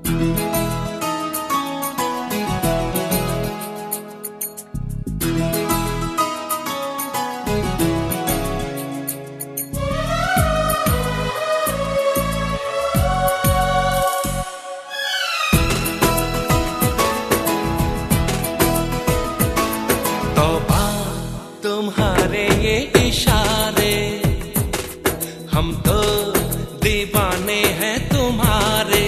तुम्हारे ये इशारे, हम तो दीवाने हैं तुम्हारे।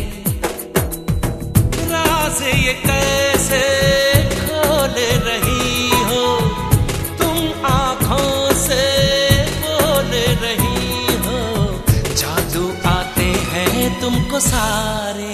राज ये कैसे खोल रही हो तुम, आंखों से बोल रही हो। जादू आते हैं तुमको सारे।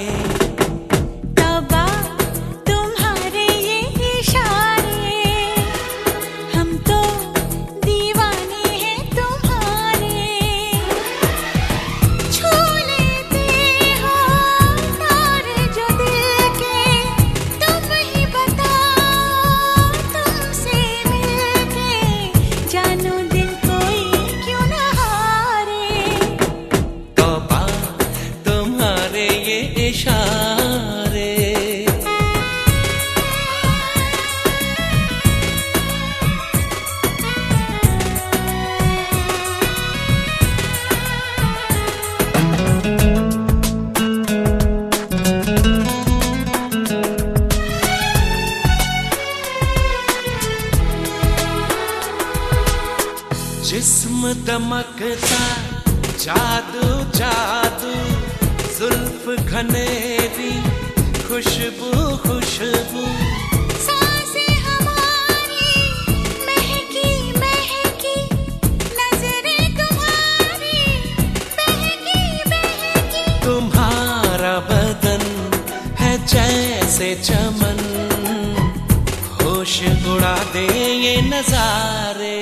जिस्म दमकता जादू जादू, जुल्फ घनेरी खुशबू खुशबू। सांसें हमारी महकी महकी, नजरें तुम्हारी बहकी बहकी। तुम्हारा बदन है जैसे चमन, होश उड़ा दे ये नजारे।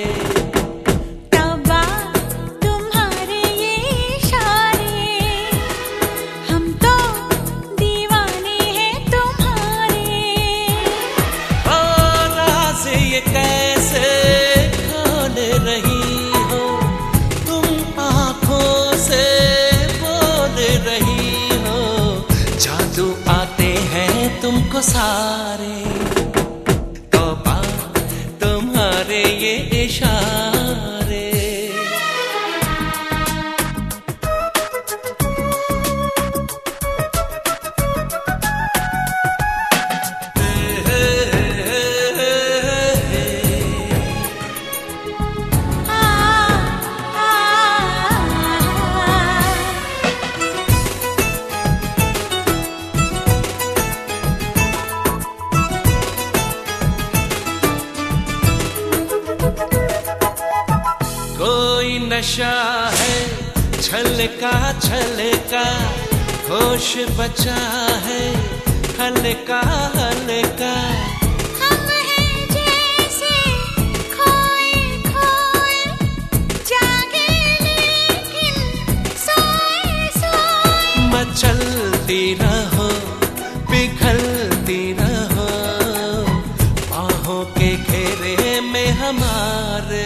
कैसे खोल रही हो तुम, आंखों से बोल रही हो। जादू आते हैं तुमको सारे। तौबा तुम्हारे ये इशारे। कोई नशा है छलका छलका, होश बचा है हल्का हल्का। हम हैं जैसे खोए खोए, जागे लेकिन सोए सोए। मचलती रहो पिघलती रहो, बाहों के घेरे में हमारे।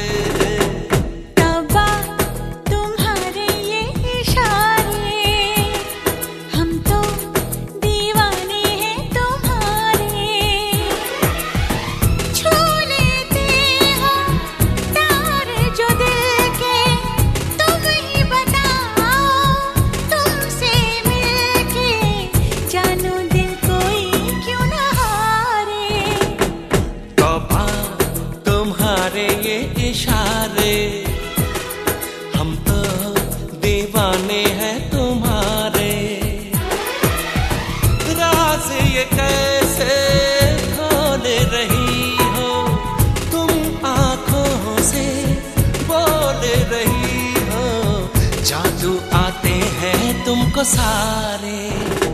तुम्हारे ये इशारे, हम तो दीवाने हैं तुम्हारे। राज ये कैसे खोल रही हो तुम, आंखों से बोल रही हो। जादू आते हैं तुमको सारे।